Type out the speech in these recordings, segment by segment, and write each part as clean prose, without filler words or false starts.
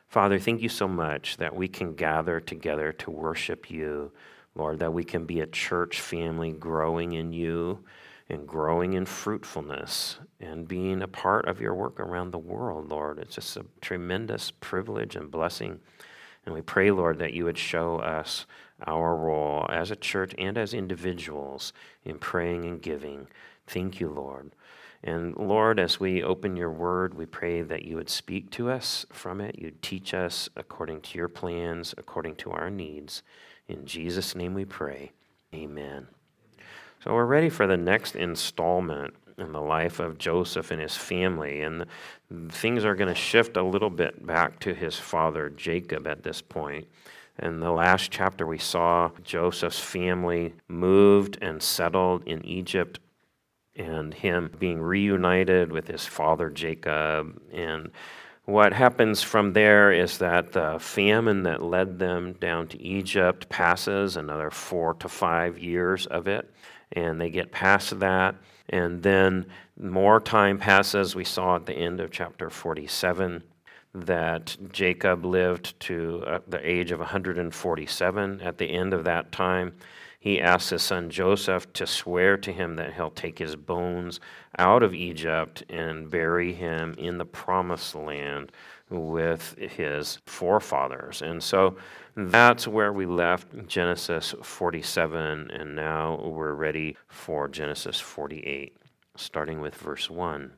Father, thank you so much that we can gather together to worship you, Lord, that we can be a church family growing in you and growing in fruitfulness and being a part of your work around the world, Lord. It's just a tremendous privilege and blessing. And we pray, Lord, that you would show us our role as a church and as individuals in praying and giving. Thank you, Lord. And Lord, as we open your word, we pray that you would speak to us from it. You'd teach us according to your plans, according to our needs. In Jesus' name we pray. Amen. So we're ready for the next installment in the life of Joseph and his family. And things are going to shift a little bit back to his father Jacob at this point. In the last chapter, we saw Joseph's family moved and settled in Egypt, and him being reunited with his father Jacob. And what happens from there is that the famine that led them down to Egypt passes, another 4 to 5 years of it, and they get past that. And then more time passes. We saw at the end of chapter 47 that Jacob lived to the age of 147. At the end of that time, he asks his son Joseph to swear to him that he'll take his bones out of Egypt and bury him in the promised land with his forefathers. And so that's where we left Genesis 47, and now we're ready for Genesis 48, starting with verse 1.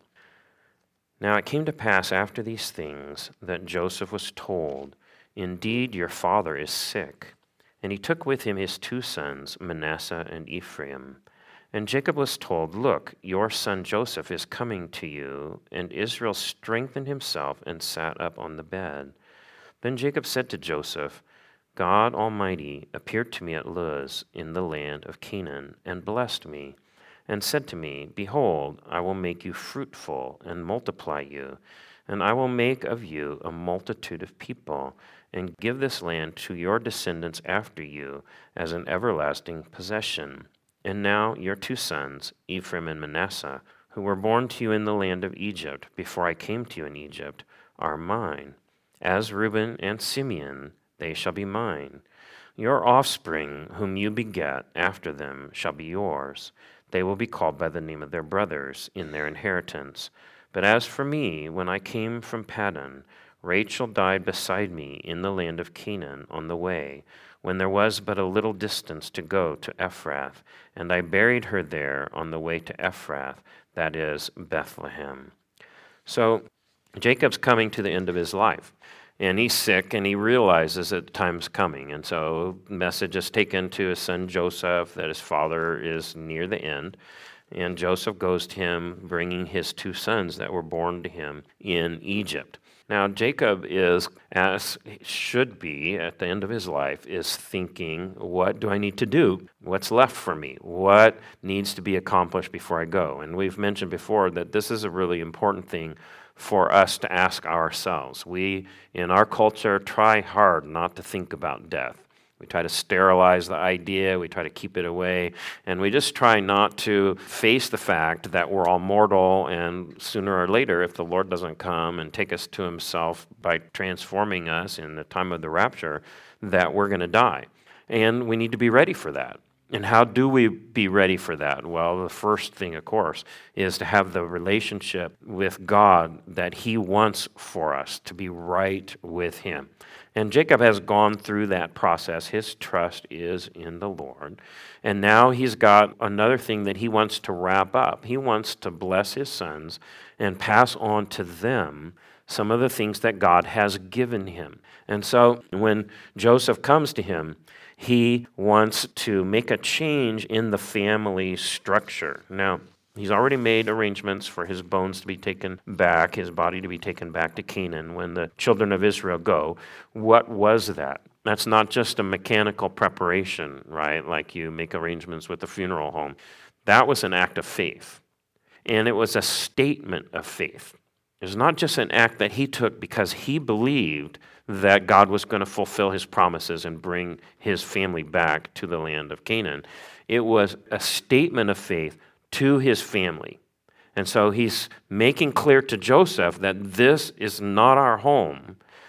Now it came to pass after these things that Joseph was told, "Indeed, your father is sick." And he took with him his 2 sons, Manasseh and Ephraim. And Jacob was told, "Look, your son Joseph is coming to you." And Israel strengthened himself and sat up on the bed. Then Jacob said to Joseph, "God Almighty appeared to me at Luz in the land of Canaan, and blessed me, and said to me, Behold, I will make you fruitful and multiply you, and I will make of you a multitude of people, and give this land to your descendants after you as an everlasting possession. And now your 2 sons, Ephraim and Manasseh, who were born to you in the land of Egypt before I came to you in Egypt, are mine. As Reuben and Simeon, they shall be mine. Your offspring, whom you beget after them, shall be yours. They will be called by the name of their brothers in their inheritance. But as for me, when I came from Paddan, Rachel died beside me in the land of Canaan on the way, when there was but a little distance to go to Ephrath, and I buried her there on the way to Ephrath, that is, Bethlehem. So Jacob's coming to the end of his life, and he's sick, and he realizes that time's coming. And so the message is taken to his son Joseph that his father is near the end. And Joseph goes to him, bringing his 2 sons that were born to him in Egypt. Now, Jacob is, as should be at the end of his life, is thinking, what do I need to do? What's left for me? What needs to be accomplished before I go? And we've mentioned before that this is a really important thing for us to ask ourselves. We, in our culture, try hard not to think about death. We try to sterilize the idea, we try to keep it away, and we just try not to face the fact that we're all mortal, and sooner or later, if the Lord doesn't come and take us to himself by transforming us in the time of the rapture, that we're going to die. And we need to be ready for that. And how do we be ready for that? Well, the first thing, of course, is to have the relationship with God that he wants for us, to be right with him. And Jacob has gone through that process. His trust is in the Lord. And now he's got another thing that he wants to wrap up. He wants to bless his sons and pass on to them some of the things that God has given him. And so when Joseph comes to him, he wants to make a change in the family structure. Now, he's already made arrangements for his bones to be taken back, his body to be taken back to Canaan when the children of Israel go. What was that? That's not just a mechanical preparation, right? Like you make arrangements with the funeral home. That was an act of faith. And it was a statement of faith. It was not just an act that he took because he believed that God was going to fulfill his promises and bring his family back to the land of Canaan. It was a statement of faith to his family. And so he's making clear to Joseph that this is not our home.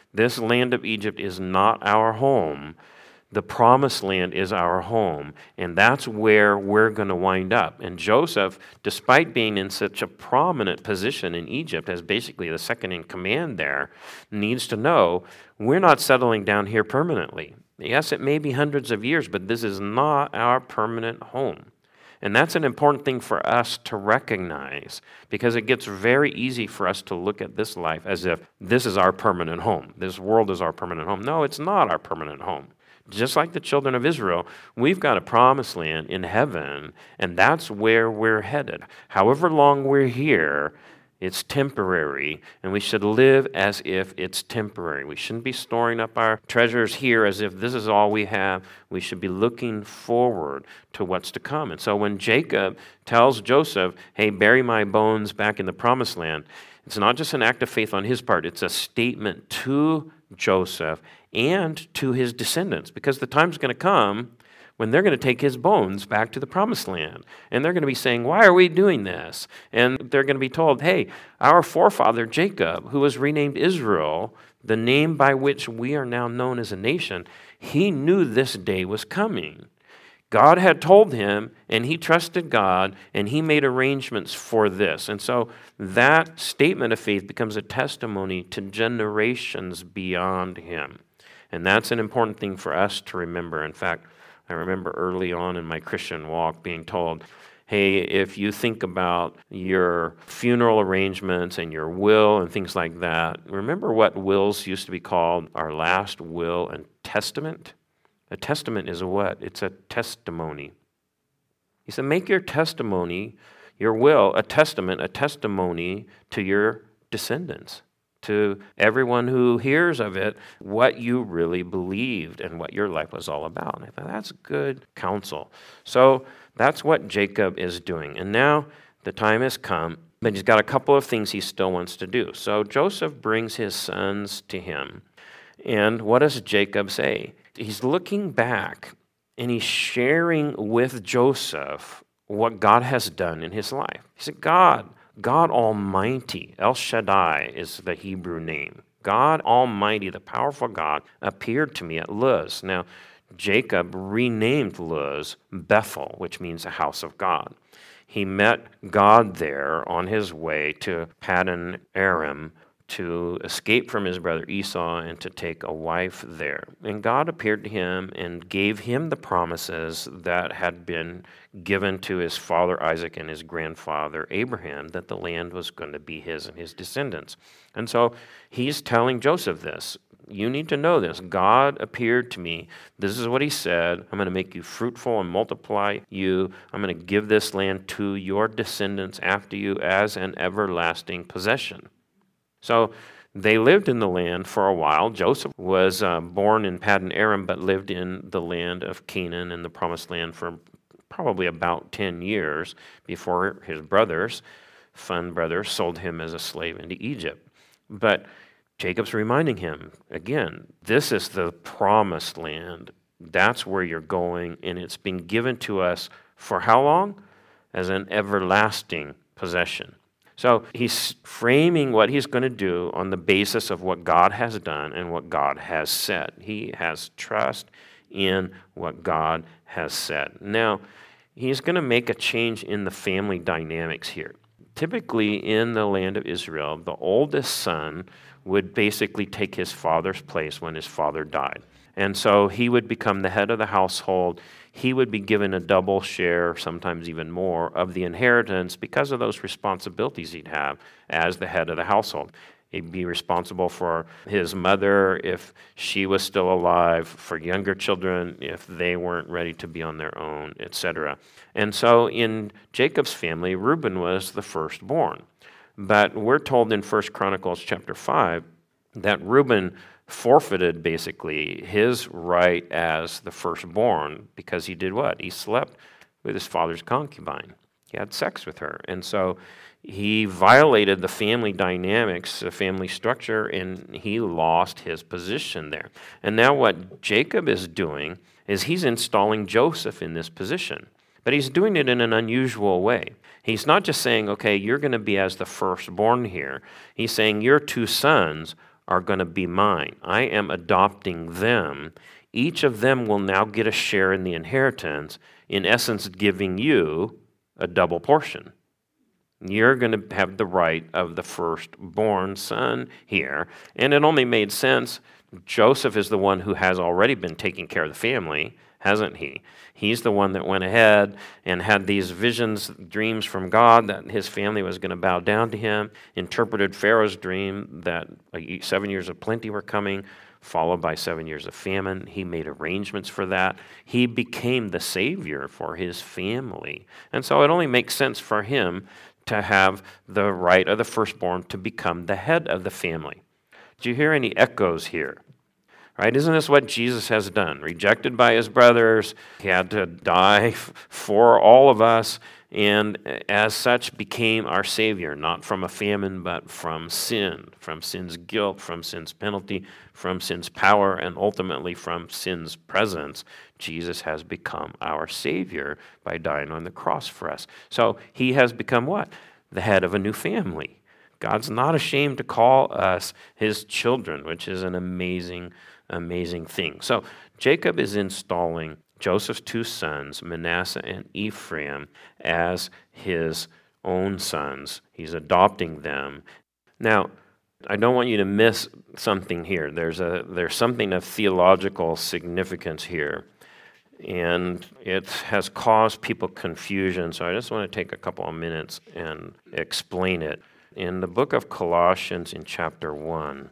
This land of Egypt is not our home. The promised land is our home, and that's where we're going to wind up. And Joseph, despite being in such a prominent position in Egypt as basically the second in command there, needs to know we're not settling down here permanently. Yes, it may be hundreds of years, but this is not our permanent home. And that's an important thing for us to recognize, because it gets very easy for us to look at this life as if this is our permanent home. This world is our permanent home. No, it's not our permanent home. Just like the children of Israel, we've got a promised land in heaven, and that's where we're headed. However long we're here, it's temporary, and we should live as if it's temporary. We shouldn't be storing up our treasures here as if this is all we have. We should be looking forward to what's to come. And so when Jacob tells Joseph, hey, bury my bones back in the promised land, it's not just an act of faith on his part. It's a statement to Joseph and to his descendants, because the time's going to come when they're going to take his bones back to the promised land. And they're going to be saying, why are we doing this? And they're going to be told, hey, our forefather Jacob, who was renamed Israel, the name by which we are now known as a nation, he knew this day was coming. God had told him, and he trusted God, and he made arrangements for this. And so that statement of faith becomes a testimony to generations beyond him. And that's an important thing for us to remember. In fact, I remember early on in my Christian walk being told, hey, if you think about your funeral arrangements and your will and things like that, remember what wills used to be called? Our last will and testament? A testament is a what? It's a testimony. He said, make your testimony, your will, a testament, a testimony to your descendants, to everyone who hears of it, what you really believed and what your life was all about. And I thought, that's good counsel. So that's what Jacob is doing. And now the time has come, but he's got a couple of things he still wants to do. So Joseph brings his sons to him. And what does Jacob say? He's looking back and he's sharing with Joseph what God has done in his life. He said, God Almighty, El Shaddai is the Hebrew name. God Almighty, the powerful God, appeared to me at Luz. Now, Jacob renamed Luz Bethel, which means a house of God. He met God there on his way to Paddan Aram to escape from his brother Esau and to take a wife there. And God appeared to him and gave him the promises that had been given to his father Isaac and his grandfather Abraham, that the land was going to be his and his descendants. And so he's telling Joseph this. You need to know this. God appeared to me. This is what he said. I'm going to make you fruitful and multiply you. I'm going to give this land to your descendants after you as an everlasting possession. So they lived in the land for a while. Joseph was born in Paddan Aram, but lived in the land of Canaan and the promised land for probably about 10 years before his brothers, sold him as a slave into Egypt. But Jacob's reminding him, again, this is the promised land. That's where you're going, and it's been given to us for how long? As an everlasting possession. So he's framing what he's going to do on the basis of what God has done and what God has said. He has trust in what God has said. Now, he's going to make a change in the family dynamics here. Typically, in the land of Israel, the oldest son would basically take his father's place when his father died. And so he would become the head of the household. He would be given a double share, sometimes even more, of the inheritance because of those responsibilities he'd have as the head of the household. He'd be responsible for his mother if she was still alive, for younger children if they weren't ready to be on their own, etc. And so in Jacob's family, Reuben was the firstborn. But we're told in 1 Chronicles chapter 5 that Reuben forfeited basically his right as the firstborn because he did what? He slept with his father's concubine. He had sex with her. And so he violated the family dynamics, the family structure, and he lost his position there. And now what Jacob is doing is he's installing Joseph in this position. But he's doing it in an unusual way. He's not just saying, okay, you're going to be as the firstborn here. He's saying your two sons are going to be mine. I am adopting them. Each of them will now get a share in the inheritance, in essence giving you a double portion. You're going to have the right of the firstborn son here. And it only made sense. Joseph is the one who has already been taking care of the family, hasn't he? He's the one that went ahead and had these visions, dreams from God that his family was going to bow down to him, interpreted Pharaoh's dream that 7 years of plenty were coming, followed by 7 years of famine. He made arrangements for that. He became the savior for his family. And so it only makes sense for him to have the right of the firstborn to become the head of the family. Do you hear any echoes here? Right? Isn't this what Jesus has done? Rejected by his brothers, he had to die for all of us, and as such became our Savior, not from a famine, but from sin, from sin's guilt, from sin's penalty, from sin's power, and ultimately from sin's presence. Jesus has become our Savior by dying on the cross for us. So he has become what? The head of a new family. God's not ashamed to call us his children, which is an amazing thing. So Jacob is installing Joseph's two sons, Manasseh and Ephraim, as his own sons. He's adopting them. Now, I don't want you to miss something here. There's something of theological significance here, and it has caused people confusion, so I just want to take a couple of minutes and explain it. In the book of Colossians in chapter 1,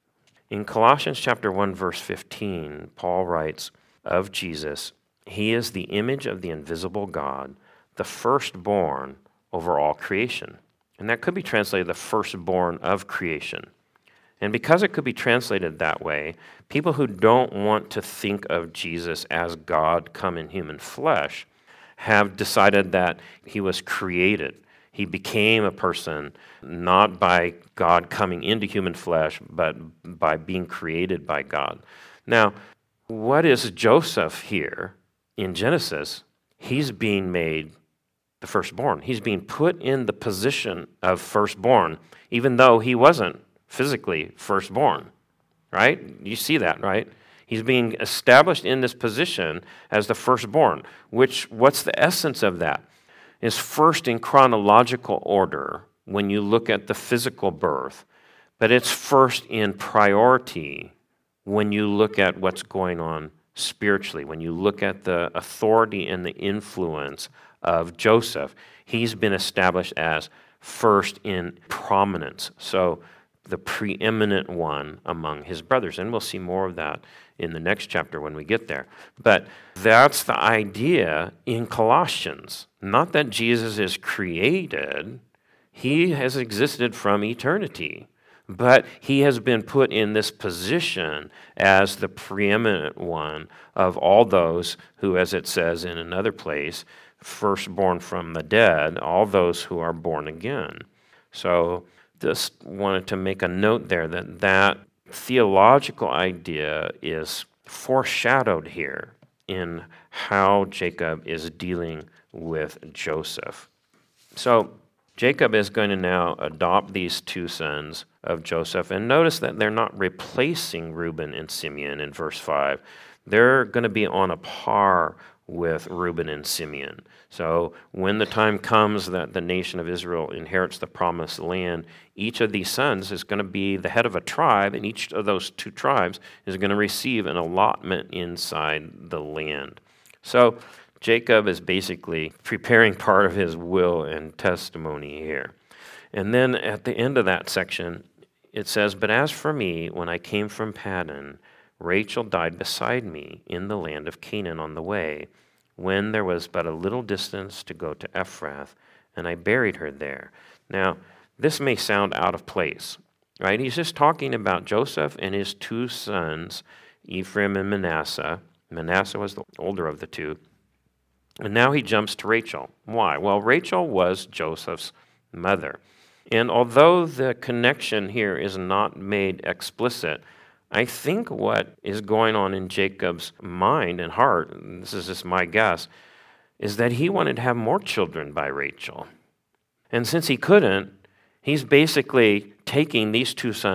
in Colossians chapter 1, verse 15, Paul writes of Jesus, "He is the image of the invisible God, the firstborn over all creation." And that could be translated the firstborn of creation. And because it could be translated that way, people who don't want to think of Jesus as God come in human flesh have decided that he was created. He became a person not by God coming into human flesh, but by being created by God. Now, what is Joseph here in Genesis? He's being made the firstborn. He's being put in the position of firstborn, even though he wasn't physically firstborn, right? You see that, right? He's being established in this position as the firstborn, what's the essence of that? Is first in chronological order when you look at the physical birth, but it's first in priority when you look at what's going on spiritually, when you look at the authority and the influence of Joseph. He's been established as first in prominence, so the preeminent one among his brothers, and we'll see more of that in the next chapter when we get there. But that's the idea in Colossians. Not that Jesus is created. He has existed from eternity. But he has been put in this position as the preeminent one of all those who, as it says in another place, firstborn from the dead, all those who are born again. So just wanted to make a note there that theological idea is foreshadowed here in how Jacob is dealing with Joseph. So Jacob is going to now adopt these two sons of Joseph, and notice that they're not replacing Reuben and Simeon in verse 5. They're going to be on a par with Reuben and Simeon. So when the time comes that the nation of Israel inherits the promised land, each of these sons is going to be the head of a tribe, and each of those two tribes is going to receive an allotment inside the land. So Jacob is basically preparing part of his will and testimony here. And then at the end of that section, it says, "But as for me, when I came from Paddan, Rachel died beside me in the land of Canaan on the way, when there was but a little distance to go to Ephrath, and I buried her there." Now, this may sound out of place, right? He's just talking about Joseph and his two sons, Ephraim and Manasseh. Manasseh was the older of the two. And now he jumps to Rachel. Why? Well, Rachel was Joseph's mother. And although the connection here is not made explicit, I think what is going on in Jacob's mind and heart, and this is just my guess, is that he wanted to have more children by Rachel. And since he couldn't, he's basically taking these two sons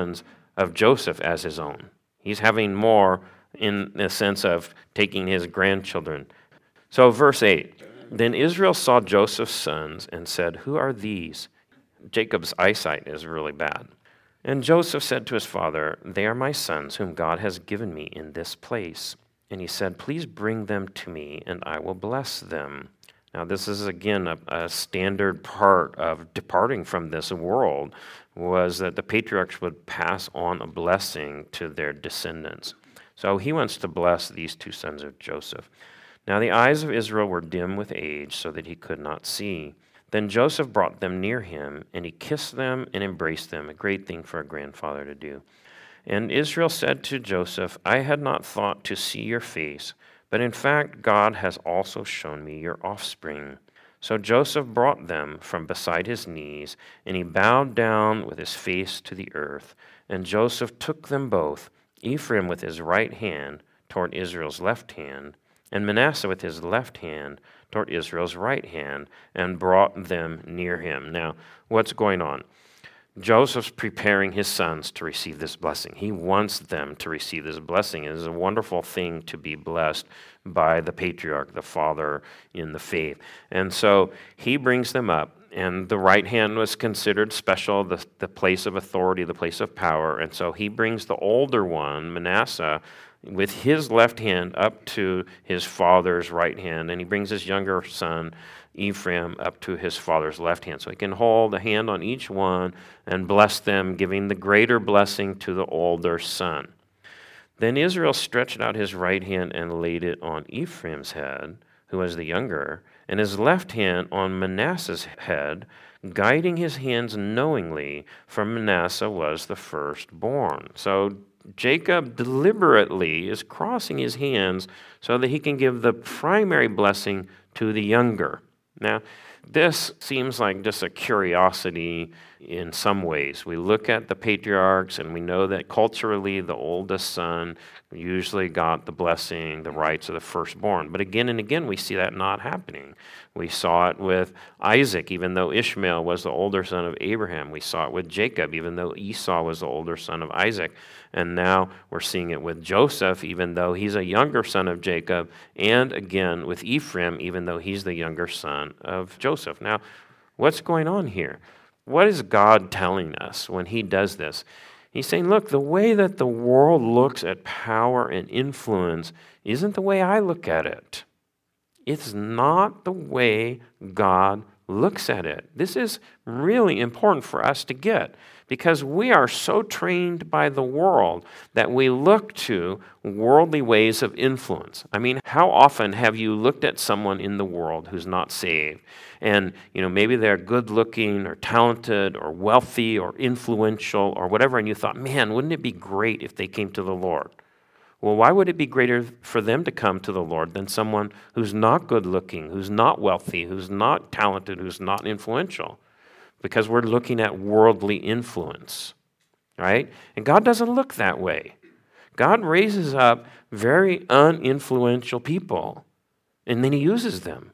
of Joseph as his own. He's having more in the sense of taking his grandchildren. So verse 8, then Israel saw Joseph's sons and said, who are these? Jacob's eyesight is really bad. And Joseph said to his father, they are my sons whom God has given me in this place. And he said, please bring them to me, and I will bless them. Now, this is, again, a standard part of departing from this world, was that the patriarchs would pass on a blessing to their descendants. So he wants to bless these two sons of Joseph. Now the eyes of Israel were dim with age, so that he could not see. Then Joseph brought them near him, and he kissed them and embraced them, a great thing for a grandfather to do. And Israel said to Joseph, I had not thought to see your face, but in fact God has also shown me your offspring. So Joseph brought them from beside his knees, and he bowed down with his face to the earth. And Joseph took them both, Ephraim with his right hand toward Israel's left hand, and Manasseh with his left hand toward Israel's right hand, and brought them near him. Now, what's going on? Joseph's preparing his sons to receive this blessing. He wants them to receive this blessing. It is a wonderful thing to be blessed by the patriarch, the father in the faith. And so he brings them up, and the right hand was considered special, the place of authority, the place of power. And so he brings the older one, Manasseh, with his left hand up to his father's right hand, and he brings his younger son, Ephraim, up to his father's left hand. So he can hold a hand on each one and bless them, giving the greater blessing to the older son. Then Israel stretched out his right hand and laid it on Ephraim's head, who was the younger, and his left hand on Manasseh's head, guiding his hands knowingly, for Manasseh was the firstborn. So Jacob deliberately is crossing his hands so that he can give the primary blessing to the younger. Now, this seems like just a curiosity in some ways. We look at the patriarchs and we know that culturally the oldest son usually got the blessing, the rights of the firstborn. But again and again we see that not happening. We saw it with Isaac, even though Ishmael was the older son of Abraham. We saw it with Jacob, even though Esau was the older son of Isaac. And now we're seeing it with Joseph, even though he's a younger son of Jacob. And again with Ephraim, even though he's the younger son of Joseph. Now, what's going on here? What is God telling us when he does this? He's saying, look, the way that the world looks at power and influence isn't the way I look at it. It's not the way God looks at it. This is really important for us to get, because we are so trained by the world that we look to worldly ways of influence. I mean, how often have you looked at someone in the world who's not saved, and maybe they're good looking or talented or wealthy or influential or whatever, and you thought, man, wouldn't it be great if they came to the Lord? Well, why would it be greater for them to come to the Lord than someone who's not good looking, who's not wealthy, who's not talented, who's not influential? Because we're looking at worldly influence, right? And God doesn't look that way. God raises up very uninfluential people, and then he uses them.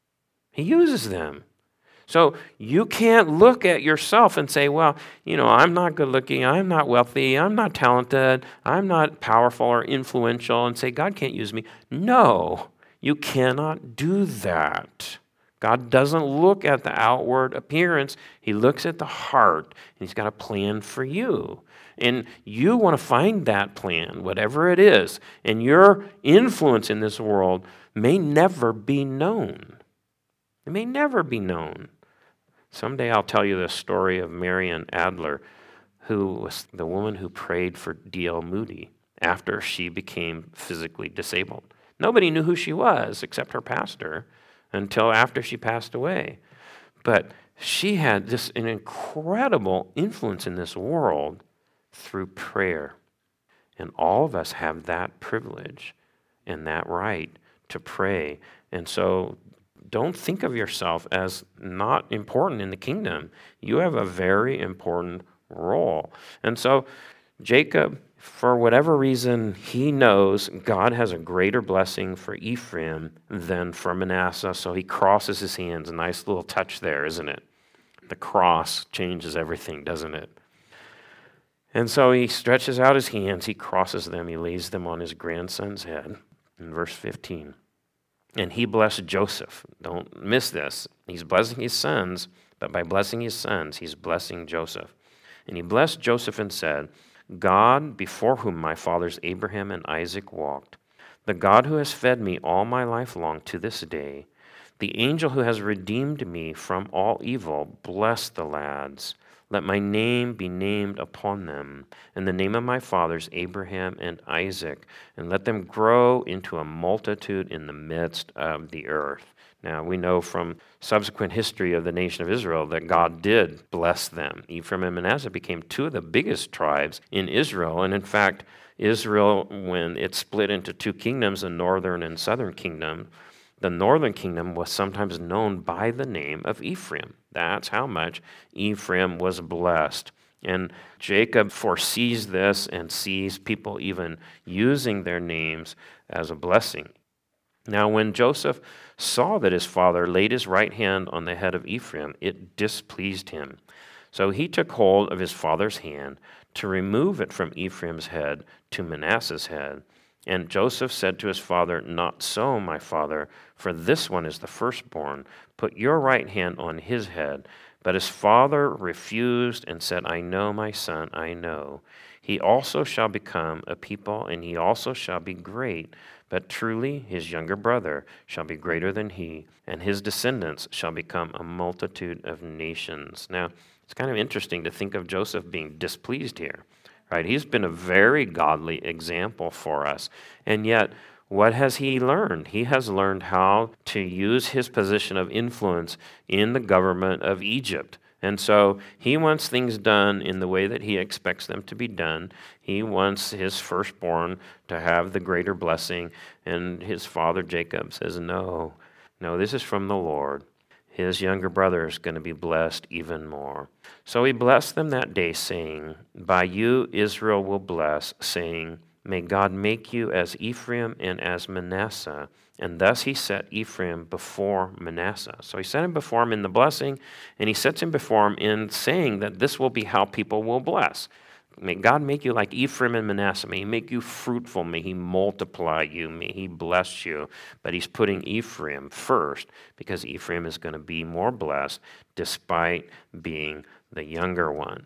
He uses them. So you can't look at yourself and say, well, I'm not good looking, I'm not wealthy, I'm not talented, I'm not powerful or influential, and say, God can't use me. No, you cannot do that. God doesn't look at the outward appearance. He looks at the heart, and he's got a plan for you. And you want to find that plan, whatever it is, and your influence in this world may never be known. It may never be known. Someday I'll tell you the story of Marian Adler, who was the woman who prayed for D.L. Moody after she became physically disabled. Nobody knew who she was except her pastor until after she passed away. But she had just an incredible influence in this world through prayer. And all of us have that privilege and that right to pray. And so don't think of yourself as not important in the kingdom. You have a very important role. And so Jacob, for whatever reason, he knows God has a greater blessing for Ephraim than for Manasseh, so he crosses his hands. A nice little touch there, isn't it? The cross changes everything, doesn't it? And so he stretches out his hands, he crosses them, he lays them on his grandson's head. In verse 15. And he blessed Joseph. Don't miss this. He's blessing his sons, but by blessing his sons, he's blessing Joseph. And he blessed Joseph and said, God, before whom my fathers Abraham and Isaac walked, the God who has fed me all my life long to this day, the angel who has redeemed me from all evil, bless the lads. Let my name be named upon them, and the name of my fathers Abraham and Isaac, and let them grow into a multitude in the midst of the earth. Now, we know from subsequent history of the nation of Israel that God did bless them. Ephraim and Manasseh became two of the biggest tribes in Israel, and in fact, Israel, when it split into two kingdoms, a northern and southern kingdom, the northern kingdom was sometimes known by the name of Ephraim. That's how much Ephraim was blessed. And Jacob foresees this and sees people even using their names as a blessing. Now, when Joseph saw that his father laid his right hand on the head of Ephraim, it displeased him. So he took hold of his father's hand to remove it from Ephraim's head to Manasseh's head. And Joseph said to his father, Not so, my father, for this one is the firstborn. Put your right hand on his head. But his father refused and said, I know, my son, I know. He also shall become a people, and he also shall be great. But truly his younger brother shall be greater than he, and his descendants shall become a multitude of nations. Now, it's kind of interesting to think of Joseph being displeased here. Right? He's been a very godly example for us. And yet, what has he learned? He has learned how to use his position of influence in the government of Egypt. And so he wants things done in the way that he expects them to be done. He wants his firstborn to have the greater blessing. And his father Jacob says, No, this is from the Lord. His younger brother is going to be blessed even more. So he blessed them that day, saying, By you Israel will bless, saying, May God make you as Ephraim and as Manasseh. And thus he set Ephraim before Manasseh. So he set him before him in the blessing, and he sets him before him in saying that this will be how people will bless. May God make you like Ephraim and Manasseh. May he make you fruitful. May he multiply you. May he bless you. But he's putting Ephraim first because Ephraim is going to be more blessed despite being the younger one.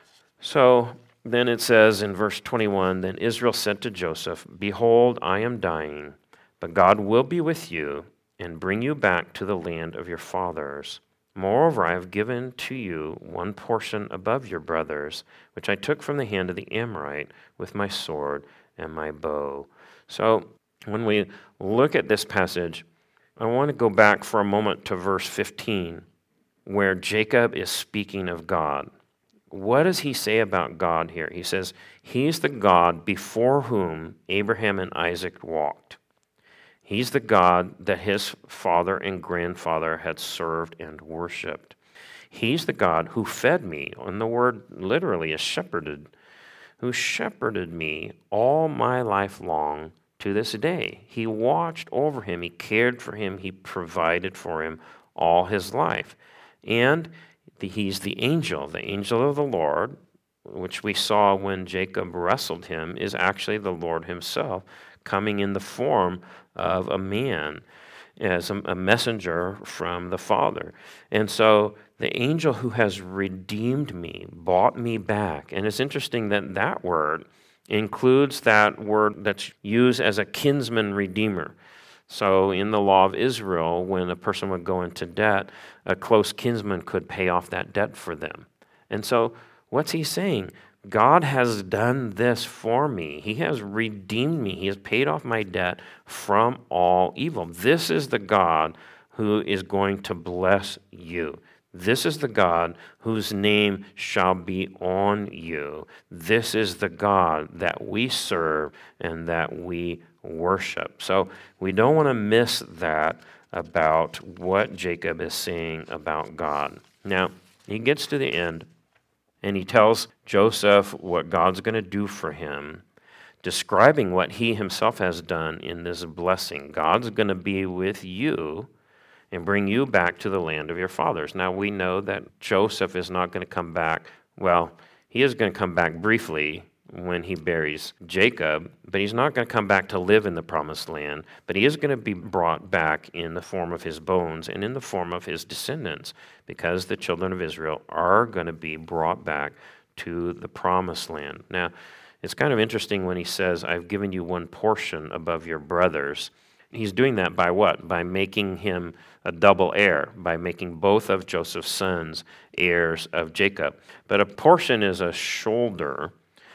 So then it says in verse 21, Then Israel said to Joseph, Behold, I am dying, but God will be with you and bring you back to the land of your fathers. Moreover, I have given to you one portion above your brothers, which I took from the hand of the Amorite with my sword and my bow. So when we look at this passage, I want to go back for a moment to verse 15, where Jacob is speaking of God. What does he say about God here? He says, He's the God before whom Abraham and Isaac walked. He's the God that his father and grandfather had served and worshiped. He's the God who fed me, and the word literally is shepherded, who shepherded me all my life long to this day. He watched over him, he cared for him, he provided for him all his life. And he's the angel of the Lord, which we saw when Jacob wrestled him, is actually the Lord himself, coming in the form of a man as a messenger from the Father. And so the angel who has redeemed me, bought me back. And it's interesting that that word includes that word that's used as a kinsman redeemer. So in the law of Israel, when a person would go into debt, a close kinsman could pay off that debt for them. And so what's he saying? God has done this for me. He has redeemed me. He has paid off my debt from all evil. This is the God who is going to bless you. This is the God whose name shall be on you. This is the God that we serve and that we worship. So we don't want to miss that about what Jacob is saying about God. Now, he gets to the end, and he tells Joseph what God's going to do for him, describing what he himself has done in this blessing. God's going to be with you and bring you back to the land of your fathers. Now, we know that Joseph is not going to come back. Well, He is going to come back briefly when he buries Jacob, but he's not going to come back to live in the promised land, but he is going to be brought back in the form of his bones and in the form of his descendants, because the children of Israel are going to be brought back to the promised land. Now, it's kind of interesting when he says, I've given you one portion above your brothers. He's doing that by what? By making him a double heir, by making both of Joseph's sons heirs of Jacob. But a portion is a shoulder.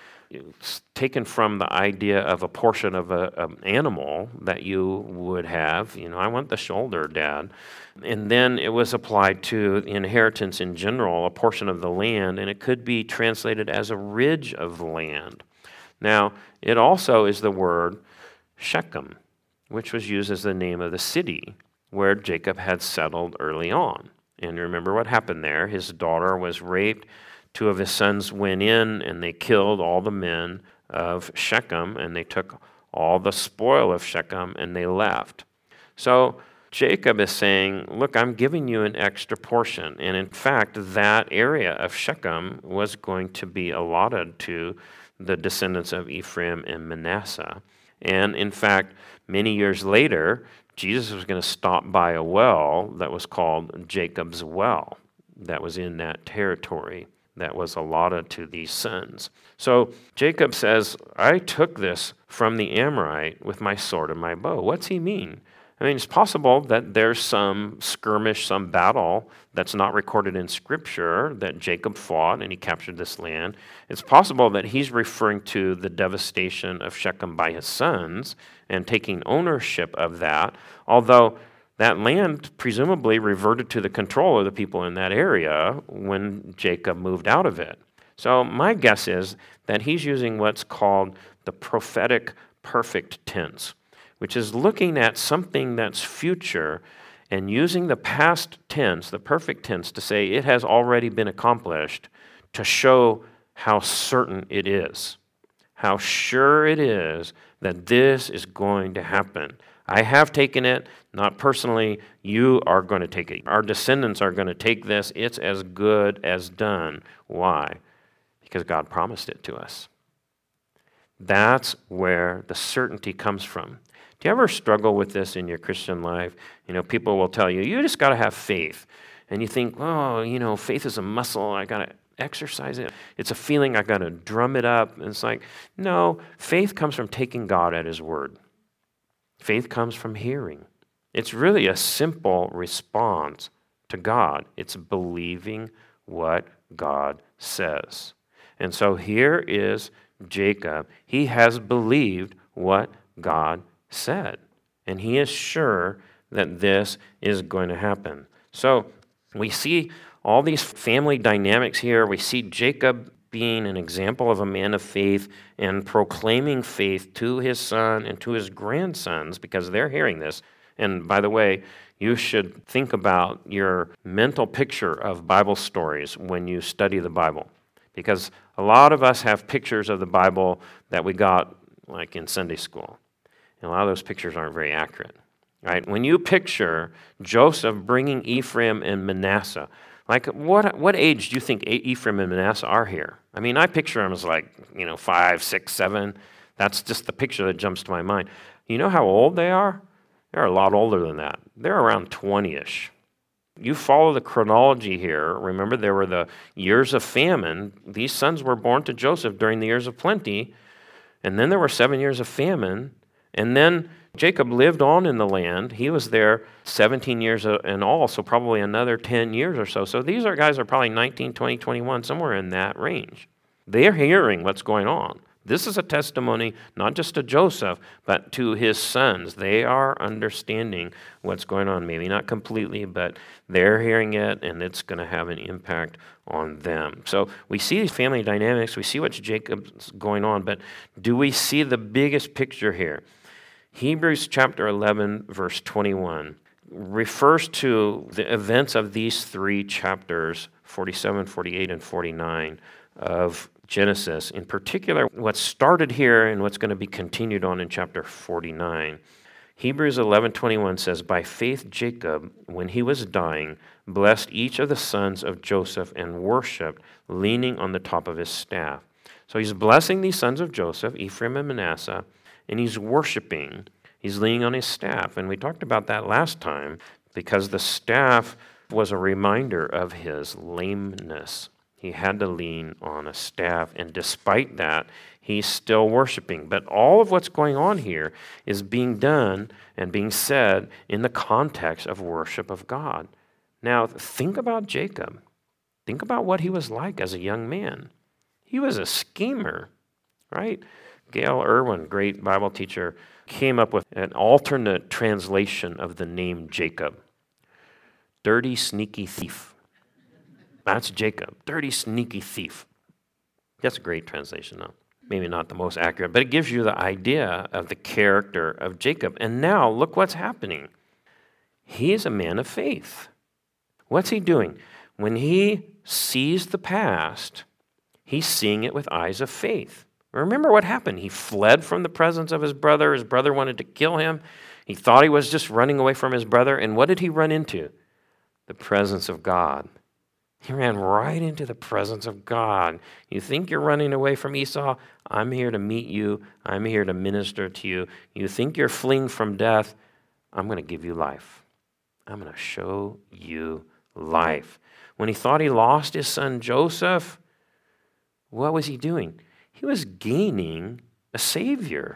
It's taken from the idea of a portion of an animal that you would have. I want the shoulder, Dad. And then it was applied to the inheritance in general, a portion of the land, and it could be translated as a ridge of land. Now, it also is the word Shechem, which was used as the name of the city where Jacob had settled early on. And remember what happened there. His daughter was raped. 2 of his sons went in and they killed all the men of Shechem, and they took all the spoil of Shechem and they left. So Jacob is saying, look, I'm giving you an extra portion. And in fact, that area of Shechem was going to be allotted to the descendants of Ephraim and Manasseh. And in fact, many years later, Jesus was going to stop by a well that was called Jacob's Well, that was in that territory that was allotted to these sons. So Jacob says, I took this from the Amorite with my sword and my bow. What's he mean? I mean, it's possible that there's some skirmish, some battle that's not recorded in Scripture that Jacob fought and he captured this land. It's possible that he's referring to the devastation of Shechem by his sons and taking ownership of that, although that land presumably reverted to the control of the people in that area when Jacob moved out of it. So my guess is that he's using what's called the prophetic perfect tense, which is looking at something that's future and using the past tense, the perfect tense, to say it has already been accomplished to show how certain it is, how sure it is that this is going to happen. I have taken it, not personally. You are going to take it. Our descendants are going to take this. It's as good as done. Why? Because God promised it to us. That's where the certainty comes from. Do you ever struggle with this in your Christian life? People will tell you, you just got to have faith. And you think, oh, faith is a muscle. I got to exercise it. It's a feeling. I got to drum it up. And it's like, no, faith comes from taking God at his word. Faith comes from hearing. It's really a simple response to God. It's believing what God says. And so here is Jacob. He has believed what God said. And he is sure that this is going to happen. So we see all these family dynamics here. We see Jacob being an example of a man of faith and proclaiming faith to his son and to his grandsons because they're hearing this. And by the way, you should think about your mental picture of Bible stories when you study the Bible, because a lot of us have pictures of the Bible that we got like in Sunday school. And a lot of those pictures aren't very accurate. Right? When you picture Joseph bringing Ephraim and Manasseh, like what age do you think Ephraim and Manasseh are here? I mean, I picture them as 5, 6, 7. That's just the picture that jumps to my mind. You know how old they are? They're a lot older than that. They're around 20-ish. You follow the chronology here. Remember, there were the years of famine. These sons were born to Joseph during the years of plenty. And then there were 7 years of famine. And then Jacob lived on in the land. He was there 17 years in all, so probably another 10 years or so. So these guys are probably 19, 20, 21, somewhere in that range. They're hearing what's going on. This is a testimony not just to Joseph, but to his sons. They are understanding what's going on. Maybe not completely, but they're hearing it, and it's going to have an impact on them. So we see these family dynamics. We see what's Jacob's going on, but do we see the biggest picture here? Hebrews chapter 11, verse 21, refers to the events of these 3 chapters, 47, 48, and 49 of Genesis. In particular, what started here and what's going to be continued on in chapter 49. Hebrews 11:21 says, "By faith Jacob, when he was dying, blessed each of the sons of Joseph and worshipped, leaning on the top of his staff." So he's blessing these sons of Joseph, Ephraim and Manasseh, and he's worshiping. He's leaning on his staff. And we talked about that last time because the staff was a reminder of his lameness. He had to lean on a staff, and despite that, he's still worshiping. But all of what's going on here is being done and being said in the context of worship of God. Now, think about Jacob. Think about what he was like as a young man. He was a schemer, right? Gail Irwin, great Bible teacher, came up with an alternate translation of the name Jacob. Dirty, sneaky thief. That's Jacob, dirty, sneaky thief. That's a great translation, though. Maybe not the most accurate, but it gives you the idea of the character of Jacob. And now, look what's happening. He is a man of faith. What's he doing? When he sees the past, he's seeing it with eyes of faith. Remember what happened. He fled from the presence of his brother. His brother wanted to kill him. He thought he was just running away from his brother. And what did he run into? The presence of God. He ran right into the presence of God. You think you're running away from Esau? I'm here to meet you. I'm here to minister to you. You think you're fleeing from death? I'm going to give you life. I'm going to show you life. When he thought he lost his son Joseph, what was he doing? He was gaining a savior.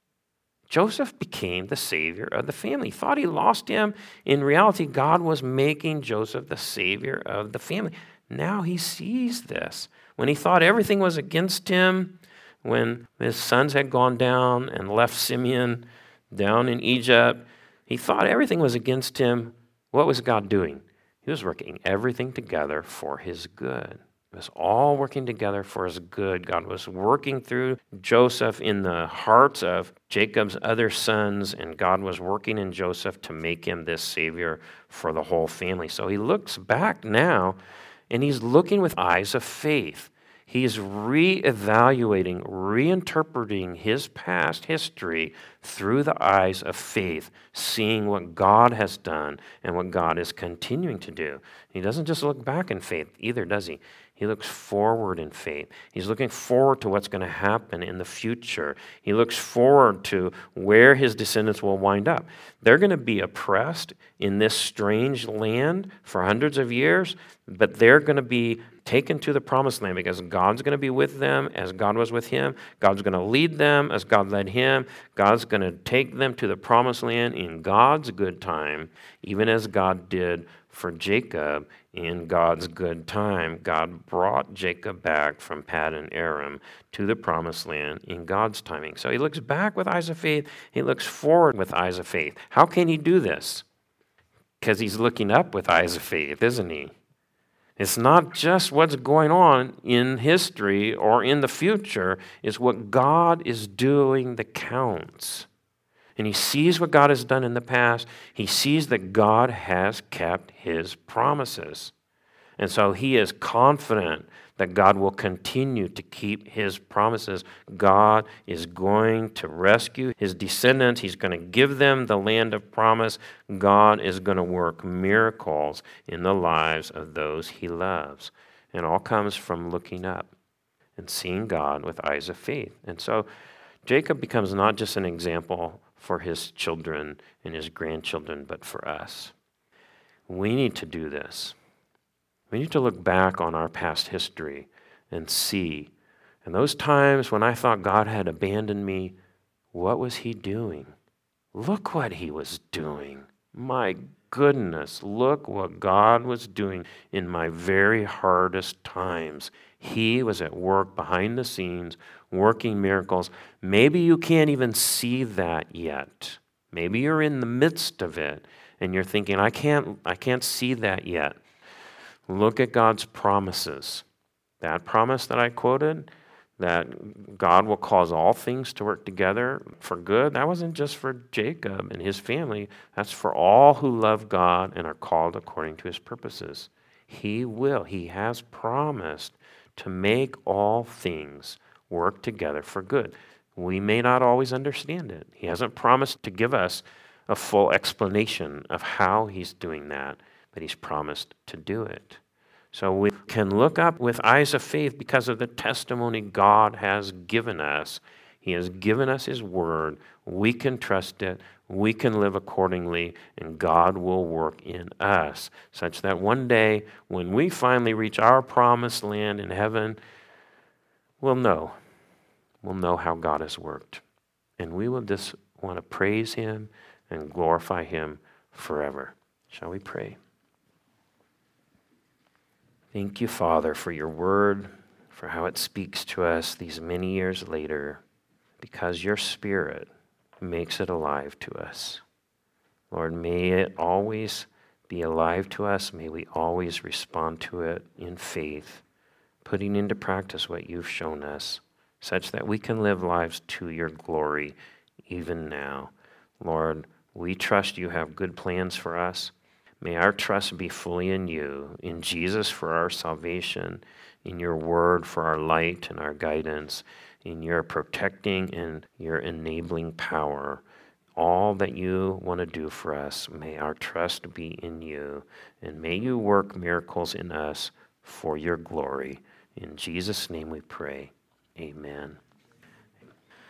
Joseph became the savior of the family. He thought he lost him. In reality, God was making Joseph the savior of the family. Now he sees this. When he thought everything was against him, when his sons had gone down and left Simeon down in Egypt, he thought everything was against him. What was God doing? He was working everything together for his good. It was all working together for his good. God was working through Joseph in the hearts of Jacob's other sons, and God was working in Joseph to make him this savior for the whole family. So he looks back now, and he's looking with eyes of faith. He's reevaluating, reinterpreting his past history through the eyes of faith, seeing what God has done and what God is continuing to do. He doesn't just look back in faith either, does he? He looks forward in faith. He's looking forward to what's going to happen in the future. He looks forward to where his descendants will wind up. They're going to be oppressed in this strange land for hundreds of years, but they're going to be taken to the promised land because God's going to be with them as God was with him. God's going to lead them as God led him. God's going to take them to the promised land in God's good time, even as God did for Jacob in God's good time. God brought Jacob back from Paddan Aram to the promised land in God's timing. So he looks back with eyes of faith. He looks forward with eyes of faith. How can he do this? Because he's looking up with eyes of faith, isn't he? It's not just what's going on in history or in the future. It's what God is doing that counts. And he sees what God has done in the past. He sees that God has kept his promises. And so he is confident that God will continue to keep his promises. God is going to rescue his descendants. He's going to give them the land of promise. God is going to work miracles in the lives of those he loves. And it all comes from looking up and seeing God with eyes of faith. And so Jacob becomes not just an example for his children and his grandchildren, but for us. We need to do this. We need to look back on our past history and see. And those times when I thought God had abandoned me, what was he doing? Look what he was doing. My goodness, look what God was doing in my very hardest times. He was at work behind the scenes, working miracles. Maybe you can't even see that yet. Maybe you're in the midst of it and you're thinking, I can't see that yet. Look at God's promises. That promise that I quoted, that God will cause all things to work together for good, that wasn't just for Jacob and his family. That's for all who love God and are called according to his purposes. He will. He has promised to make all things work together for good. We may not always understand it. He hasn't promised to give us a full explanation of how he's doing that, but he's promised to do it. So we can look up with eyes of faith because of the testimony God has given us. He has given us his word. We can trust it. We can live accordingly, and God will work in us such that one day when we finally reach our promised land in heaven, we'll know how God has worked. And we will just want to praise him and glorify him forever. Shall we pray? Thank you, Father, for your word, for how it speaks to us these many years later, because your Spirit makes it alive to us. Lord, may it always be alive to us. May we always respond to it in faith, putting into practice what you've shown us, such that we can live lives to your glory even now. Lord, we trust you have good plans for us. May our trust be fully in you, in Jesus for our salvation, in your word for our light and our guidance, in your protecting and your enabling power. All that you want to do for us, may our trust be in you, and may you work miracles in us for your glory. In Jesus' name we pray. Amen.